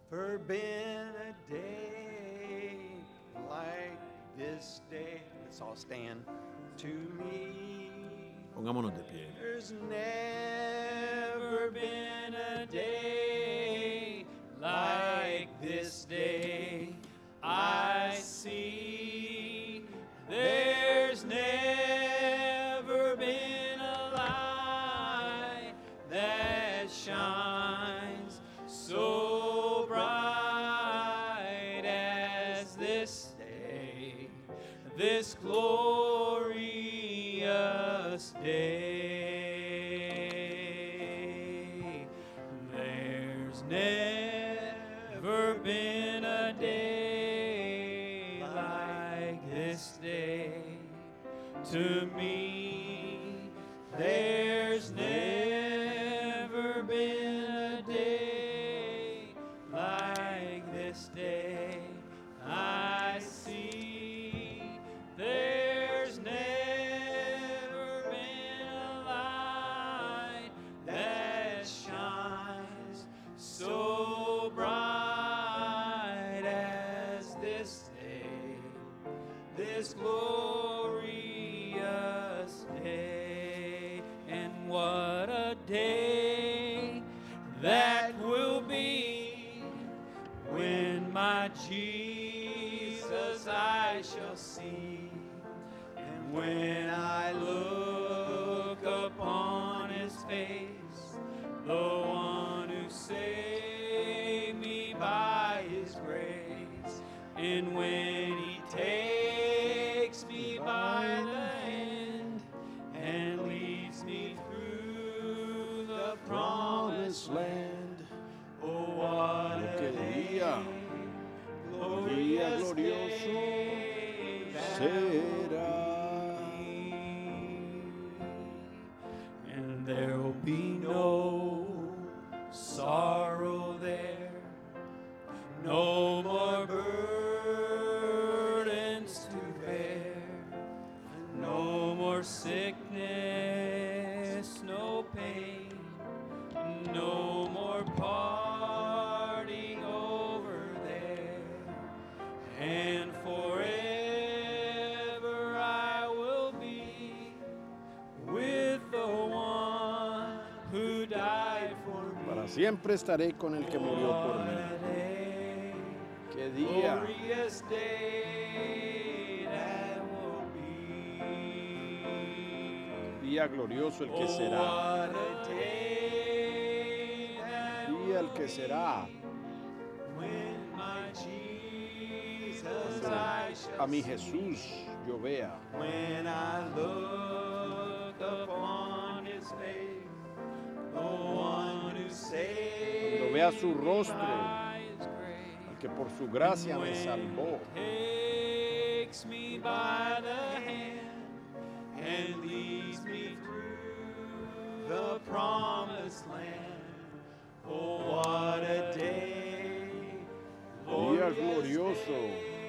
never been a day like this day. Let's all stand to me. Pongámonos de pie. There's never been a day like this day. I see there's never been a light that shines so bright as this day, this glorious day. There's never been a day like this day. To me, there's never been a day like this day. I see there's never been a light that shines so bright as this day, this glorious day. And what a day that will be when my Jesus I shall see. And when I look upon his face, the one who saved me by his grace, and when he takes me by the hand and leads me through the promised land, oh what a day, glorious day será. and there'll be no sorrow there, no more burdens to bear, no more sickness, no pain, no more parting over there, and forever I will be with the one who died for me. Para siempre estaré con el que murió por mí. Qué día. Glorious day that will be. Día glorioso el que será. What a day that Día el que será. when my Jesus Cuando I shall a mi see. Jesús yo vea. When I look upon his face, the one who saved Cuando vea su me rostro, by his grace. el que por su gracia me salvó. Takes me by the hand and leads me through the promised land. Oh, what a day, Día glorioso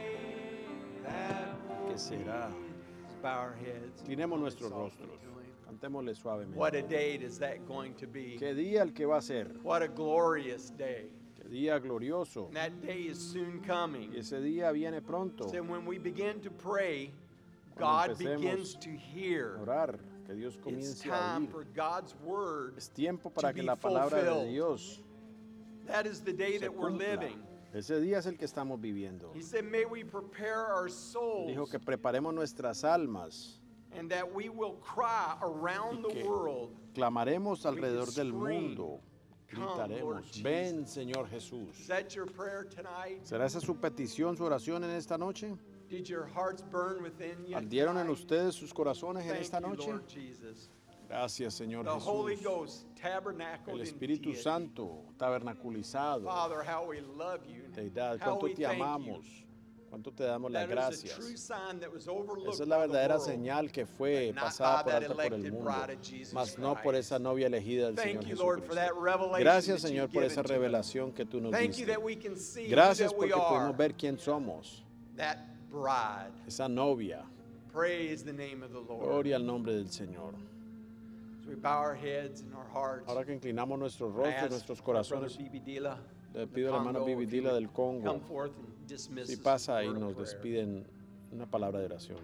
that que será. Let's bow our heads. Inclinemos nuestros Softly rostros. to him. Cantémosle suavemente. What a day is that going to be? Qué día el que va a ser. What a glorious day. Qué día glorioso. And that day is soon coming. Y ese día viene pronto. So when we begin to pray, Cuando God begins to hear. Orar, que Dios It's comience a time oír. for God's word. Es tiempo para to que be la palabra de fulfilled. Dios That is the day se that we're cumpla. living. Ese día es el que estamos viviendo. He said, may we prepare our souls Dijo que preparemos nuestras almas. and that we will cry around Y the que world. clamaremos alrededor del scream, mundo. "Come, Lord Gritaremos, Jesus." ven Señor Is Jesús. that your prayer tonight? ¿Será esa su petición, su oración en esta noche? Did your hearts burn within you? ¿Ardieron en tonight? ustedes sus corazones en Thank esta you, noche? Lord Jesus. Gracias, Señor The Holy Jesús. Ghost tabernacled El in Espíritu deity. Santo tabernaculizado. Father, how we love you. Deidad, How cuánto we te thank amamos, cuánto te damos las That is a gracias. true sign that was overlooked Esa es la by the verdadera world. señal que fue but not pasada by por that alto por el elected mundo, bride of Jesus mas no por Christ. esa novia elegida del Thank Señor you, Lord, for that Jesucristo. revelation Gracias, that Señor, you've por given esa to us. revelación que tú nos Thank you diste. that we can see Gracias who that we porque are, podemos ver quién somos, that bride. esa novia. Praise the name of the Lord. Gloria al nombre del Señor. As we bow our heads and our hearts, Ahora que inclinamos nuestros I rostros, ask nuestros our brother corazones, B.B. Dila Le the pido a la hermana Congo, if you Vividila would del Congo, come forth and dismiss si us pasa with a y word of nos prayer. despiden una palabra de oración.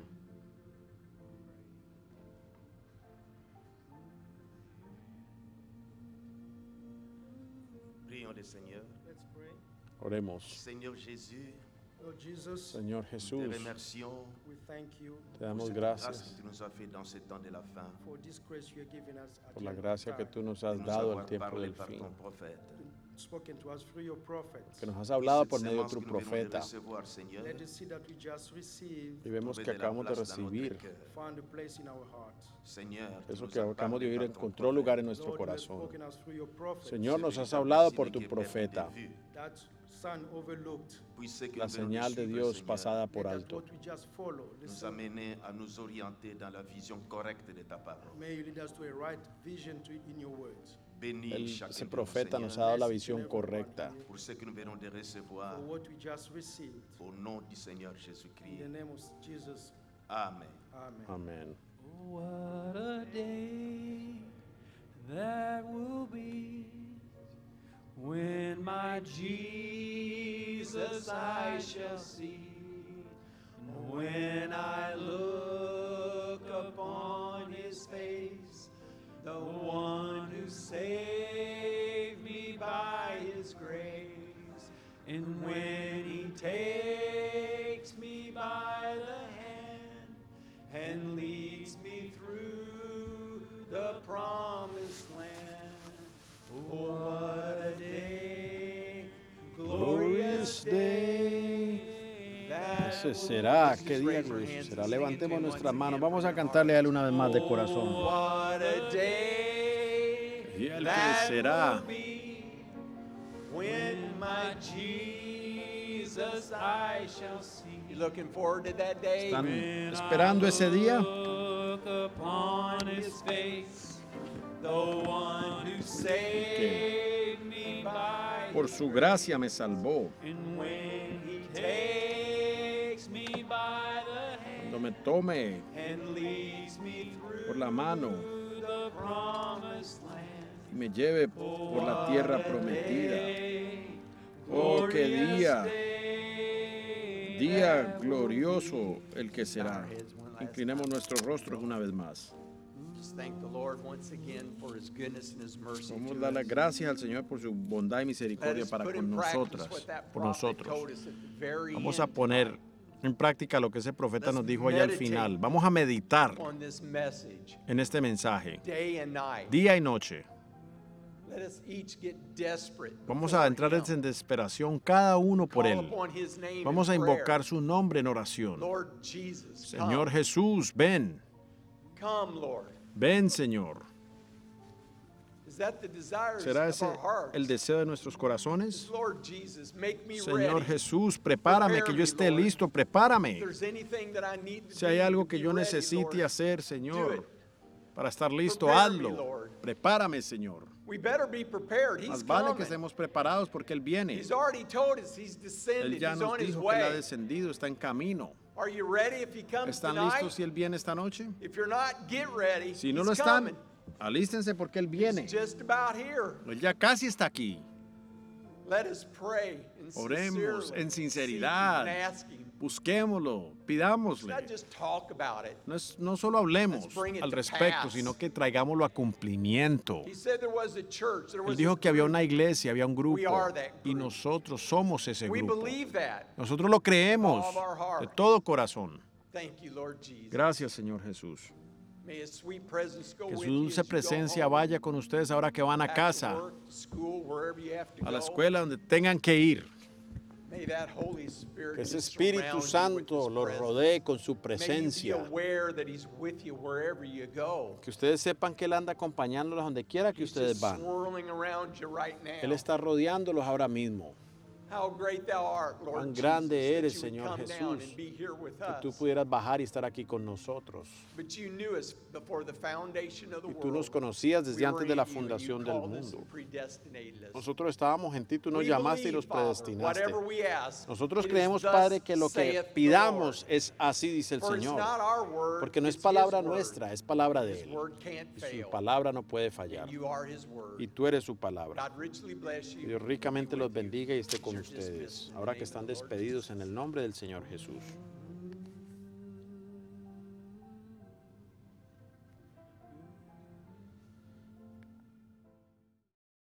Prions le Seigneur. Let's pray. Oremos. Seigneur Jésus, Lord Jesus, Señor te Jesús, remercions we thank you te damos pour cette grâce gracias que tu nous as fait dans ce temps de la fin, for this grace you are giving us at por the la end of gracia que time. tú nos de has nous dado al avoir tiempo parlé del par fin, ton prophète. Spoken to us through your prophets. que nos has hablado Cette por medio de sémence tu que nous venons de profeta recevoir, Seigneur, Let us see that we just received, y vemos que trouver de la acabamos de place dans notre recibir cœur. found a place in our hearts. Seigneur, tu eso nous que as acabamos de parlé vivir, par ton encontró lugar en prophète. nuestro Lord, you have corazón. spoken us through your prophets. Señor, Ce nos has véritable hablado signe por tu qui est perdu profeta, de vue. That son overlooked. Puisse que la nous venons de señal de suivre, Dios Seigneur, pasada por Let that alto. what we just follow, nous listen, amener à nous orienter dans la vision correcte de ta parole. may you lead us to a right vision in your words. Bénis chacun Ese de nous, profeta nos ha Seigneur, dado la Bless each and visión every one correcta. here pour ce que nous venons de recevoir. For what we just received. Au nom du Seigneur In Jésus-Christ. the name of Jesus. Amen. Amen. Amén. What a day that will be when my Jesus I shall see. When I look upon his face, the one who saved me by his grace. And when he takes me by the hand and leads me through the promised land. Oh, what a day, glorious day. Ese será, qué día glorioso será. Levantemos nuestras manos. Vamos a cantarle a Él una vez más de corazón. What a day Día el que that será. will be when my Jesus I shall see. You looking forward to that day? ¿Están When esperando I ese día? Look upon his face, the one who saved me by Por su gracia me salvó. and when he takes me by the hand Cuando me tome and leads me through por la mano the promised land. y me lleve por la tierra prometida. Oh, qué Glorious día, day día that will glorioso el que será. Inclinemos nuestros rostros una vez más. Just thank the Lord once again for his goodness and his mercy Vamos a to dar las us. gracias al Señor por su bondad y Let misericordia us para put con in practice nosotras, what that por prophet nosotros. told us at the very Vamos a end poner en práctica lo que ese profeta Let's nos dijo allá al meditate final. Vamos a meditar on this message, en este mensaje, day and night. día y noche. Let us each get desperate. Vamos a before entrar him. en desesperación cada uno por Call Él. upon his name in Vamos a prayer. invocar su nombre en oración. Lord Jesus, Señor come. Jesús, ven, Come, Lord. ven, Señor. Is that the desires ¿Será of ese our hearts? el deseo de nuestros corazones? Lord Jesus, make me Señor ready. Jesús, prepárame, que yo esté listo, prepárame. If there's anything that I need to Si hay do algo to que be yo ready, necesite Lord, hacer, do it. Señor, para estar listo, Prepare me, hazlo. Lord. Prepárame, Señor. We better be prepared. He's Más vale que coming. estemos preparados porque Él viene. He's already told us he's Él descended. ya He's nos on his dijo que Él ha way. descendido, está en camino. Are you ready if he comes ¿Están tonight? listos si Él viene esta noche? If you're not, get ready. Si no He's lo están, coming. alístense porque Él viene. He's just about here. Él ya casi está aquí. Let us pray and Oremos sincerely en seek sinceridad. and ask him. Busquémoslo, Let's pidámosle. not just talk about it. No solo hablemos Let's bring it al to respecto, pass. sino que traigámoslo a cumplimiento. He said there was a church. There Él was dijo a que había group. una iglesia, había un grupo, We are that y group. nosotros somos ese We grupo. believe that. Nosotros lo creemos With all of our heart. de todo corazón. Thank you, Lord Jesus. Gracias, Señor Jesús. May his sweet presence go Que with su you dulce as you go presencia home, vaya con ustedes ahora que van a back to casa, work, to school, wherever you have to a la go. escuela, donde tengan que ir. May that Holy Spirit Que ese just Espíritu surround you with Santo his los presence. rodee con su May you presencia. be aware that he's with you wherever you go. Que ustedes sepan que Él anda acompañándolos donde quiera que He's ustedes just van. swirling around you right now. Él está rodeándolos ahora mismo. How great thou art, Lord Cuán grande Jesus, eres, that you Señor would come down Jesús, and be here with que tú us. pudieras bajar y estar aquí con nosotros. But you knew us before the foundation of the Y tú nos world. conocías desde We antes were de la in you, and you fundación del called us mundo. and predestinated us. Nosotros estábamos en ti, tú nos We llamaste y believe, nos Father, predestinaste. whatever we ask, Nosotros it is creemos, thus Padre, que lo que saith the pidamos Lord. es así, dice el For it's Señor. not our word, Porque no es it's palabra His word. nuestra, es palabra de His Él. word can't Y su fail. palabra no puede fallar. And you are His word. Y tú eres su palabra. God richly bless you. Que Dios ricamente Be los with you. bendiga y esté con You're dismissed ustedes. in the Ahora que name están of the Lord despedidos Jesus. en el nombre del Señor Jesús.